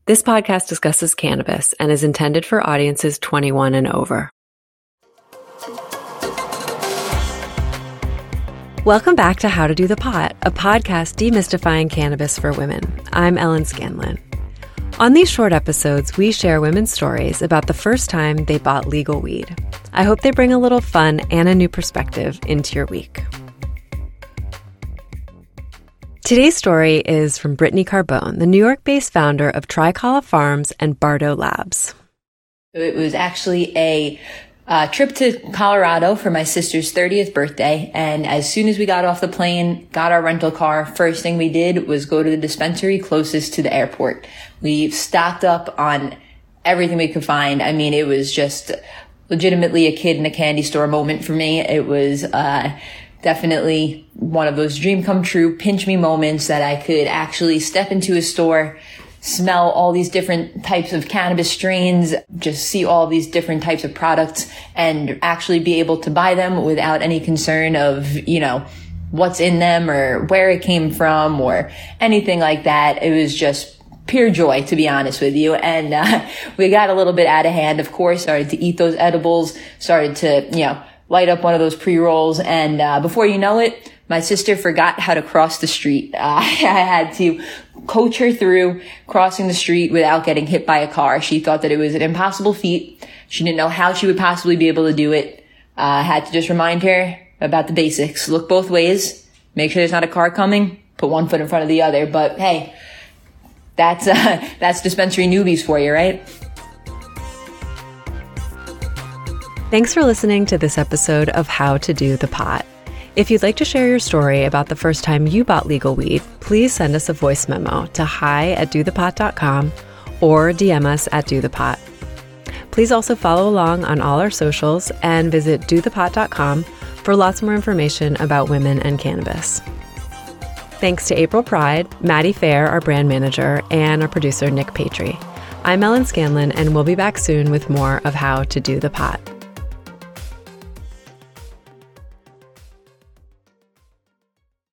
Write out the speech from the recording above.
This podcast discusses cannabis and is intended for audiences 21 and over. Welcome back to How to Do the Pot, a podcast demystifying cannabis for women. I'm Ellen Scanlon. On these short episodes, we share women's stories about the first time they bought legal weed. I hope they bring a little fun and a new perspective into your week. Today's story is from Brittany Carbone, the New York-based founder of Tricala Farms and Bardo Labs. It was actually a trip to Colorado for my sister's 30th birthday. And as soon as we got off the plane, got our rental car, first thing we did was go to the dispensary closest to the airport. We stocked up on everything we could find. I mean, it was just legitimately a kid in a candy store moment for me. It was definitely one of those dream come true, pinch me moments that I could actually step into a store, smell all these different types of cannabis strains, just see all these different types of products and actually be able to buy them without any concern of, what's in them or where it came from or anything like that. It was just pure joy, to be honest with you. And we got a little bit out of hand, of course, started to eat those edibles, started to, light up one of those pre-rolls. And before you know it, my sister forgot how to cross the street. I had to coach her through crossing the street without getting hit by a car. She thought that it was an impossible feat. She didn't know how she would possibly be able to do it. I had to just remind her about the basics. Look both ways. Make sure there's not a car coming. Put one foot in front of the other. But hey, that's dispensary newbies for you, right? Thanks for listening to this episode of How to Do the Pot. If you'd like to share your story about the first time you bought legal weed, please send us a voice memo to hi@dothepot.com or DM us at dothepot. Please also follow along on all our socials and visit dothepot.com for lots more information about women and cannabis. Thanks to April Pride, Maddie Fair, our brand manager, and our producer, Nick Patry. I'm Ellen Scanlon, and we'll be back soon with more of How to Do the Pot.